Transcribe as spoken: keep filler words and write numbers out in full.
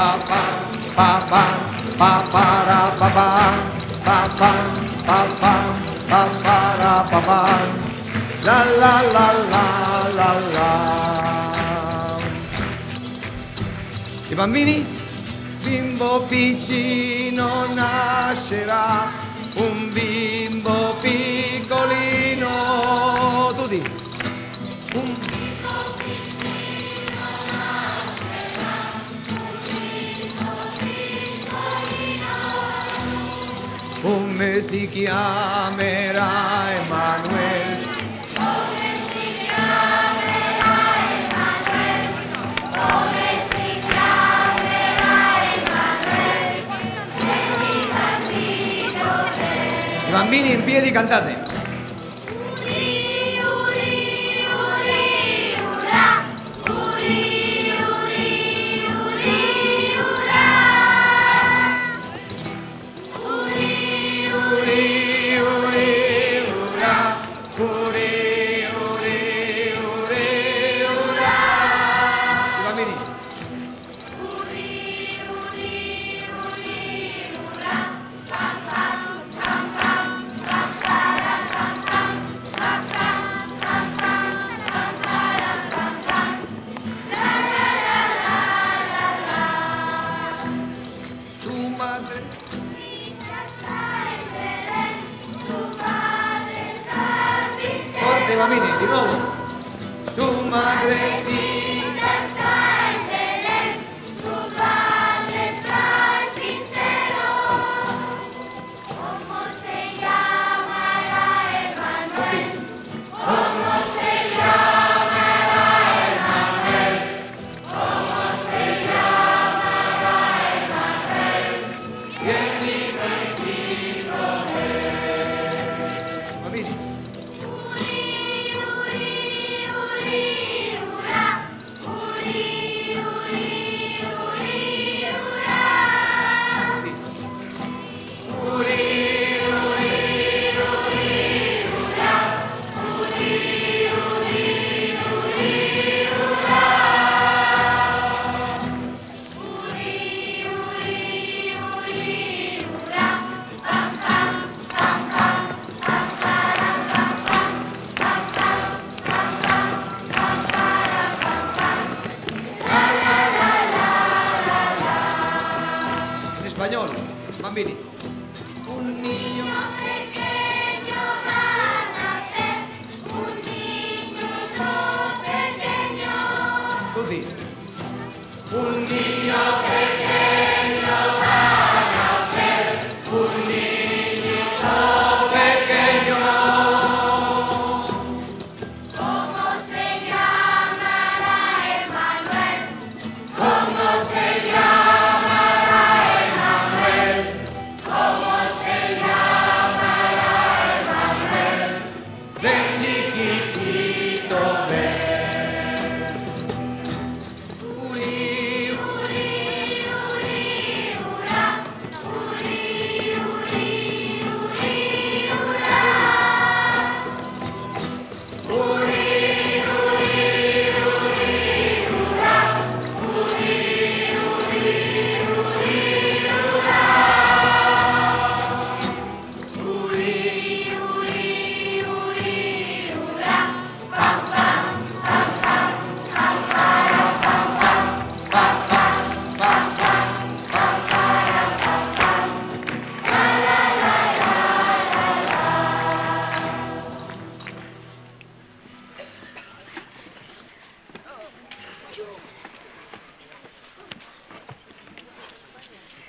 pa pa pa pa pa pa ra pa pa pa pa pa pa pa pa ra pa pa la la la la la la. I bambini? Bimbo piccino nascerà, un bimbo piccolino, tutti, un bimbo piccino nascerà, un bimbo piccolino, come si chiamerà Emanuele? Come si chiamerà Emanuele? Come si chiamerà Emanuele? I bambini in piedi cantate. Uri, uri, uri, ura. Uri, uri, uri, ura. Uri, uri, uri, ura. Uri, uri, uri, ura. I bambini. Uri, uri, uri, ura. Pam, pam. Forte bambini, di nuovo. Su madre ti